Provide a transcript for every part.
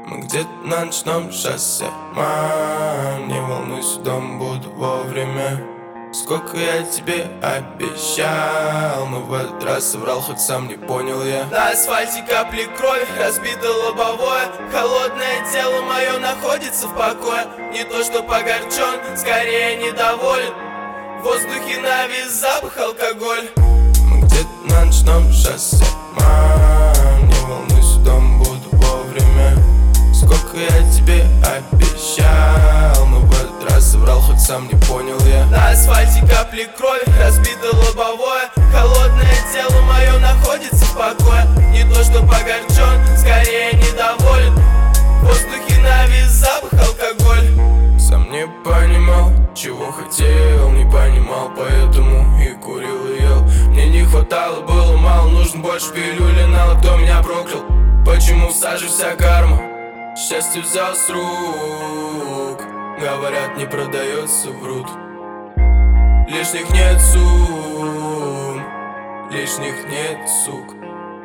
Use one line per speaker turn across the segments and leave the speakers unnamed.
Мы где-то на ночном шоссе. Мам, не волнуйся, дом буду вовремя. Сколько я тебе обещал, но в этот раз соврал, хоть сам не понял я.
На асфальте капли крови, разбито лобовое. Холодное тело мое находится в покое. Не то что погорчен, скорее недоволен. В воздухе навис запах алкоголь.
Мы где-то на ночном шоссе. Мам, не волнуйся, дом буду вовремя. Сколько я тебе обещал, но в этот раз соврал, хоть сам не понял я.
На асфальте капли крови, разбито лобовое. Холодное тело мое находится в покое. Не то что погорчен, скорее недоволен. В воздухе навис запах алкоголь.
Сам не понимал, чего хотел, не понимал, поэтому и курил и ел. Мне не хватало, было мало, нужно больше пилюли, но кто меня проклял? Почему в саже вся карма? Счастье взял с рук. Говорят, не продается, врут. Лишних нет сумм, лишних нет сук.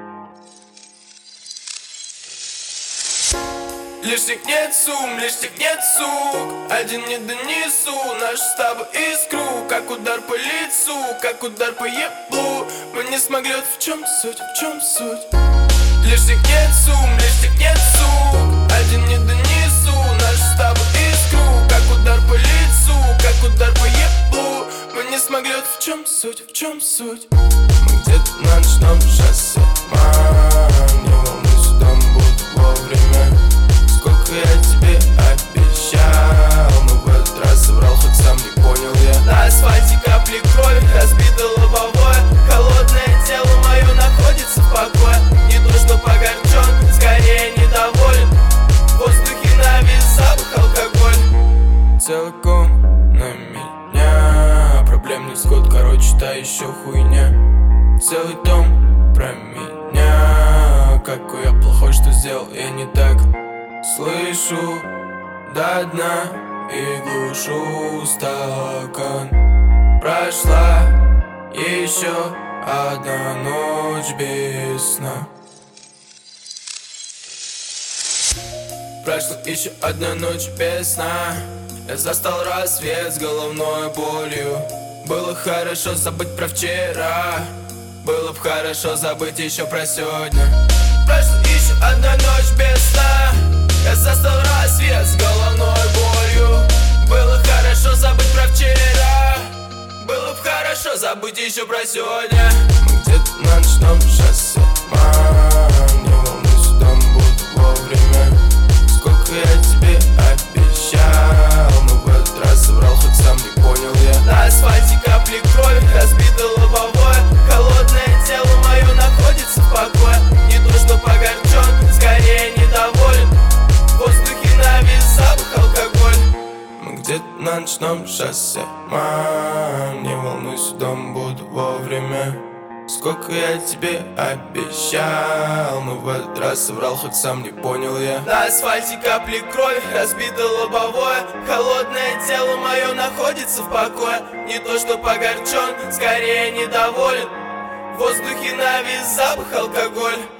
Лишних нет сумм, лишних нет сук. Один не донесу нашу с тобой искру. Как удар по лицу, как удар по еблу. Мы не смогли, вот в чем суть, в чем суть. Лишних нет сумм, лишних нет сук. Один не донесу нашу с тобой искру. Как удар по лицу, как удар по еблу. Мы не смогли, вот в чем суть, в чем суть. Мы где-то на ночном шоссе. Мам, не волнуйся, дом буду вовремя. Сколько я тебе обещал, но в этот раз соврал, хоть сам не понял я.
На асфальте капли крови, разбито лобовое. Холодное тело мое находится в покое. Не то что погорчен, скорее недоволен. В воздухе навис запах алкоголь.
Целиком на меня, проблем не сход, короче, та еще хуйня. Целый дом про меня, какой я плохой, что сделал я не так. Слышу до дна и глушу стакан. Прошла еще одна ночь без сна. Прошла еще одна ночь без сна. Я застал рассвет с головной болью. Было хорошо забыть про вчера. Было б хорошо забыть еще про сегодня.
Прошла еще одна ночь без сна. Я застал рассвет с головной болью. Было хорошо забыть про вчера. Было б хорошо забыть еще про сегодня.
Мы где-то на ночном шоссе. Мам, не волнуйся, дом буду вовремя. Сколько я тебе обещал, но в этот раз соврал, хоть сам не понял я.
На асфальте капли крови, разбито лобовое. Холодное тело мое находится в покое. Не то что погорчен, скорее недоволен. В воздухе навис запах алкоголь.
Мы где-то на ночном шоссе. Мам, не волнуйся, дом буду вовремя. Сколько я тебе обещал, но в этот раз соврал, хоть сам не понял я.
На асфальте капли крови, разбито лобовое. Холодное тело мое находится в покое. Не то что погорчен, скорее недоволен. В воздухе навис запах алкоголь.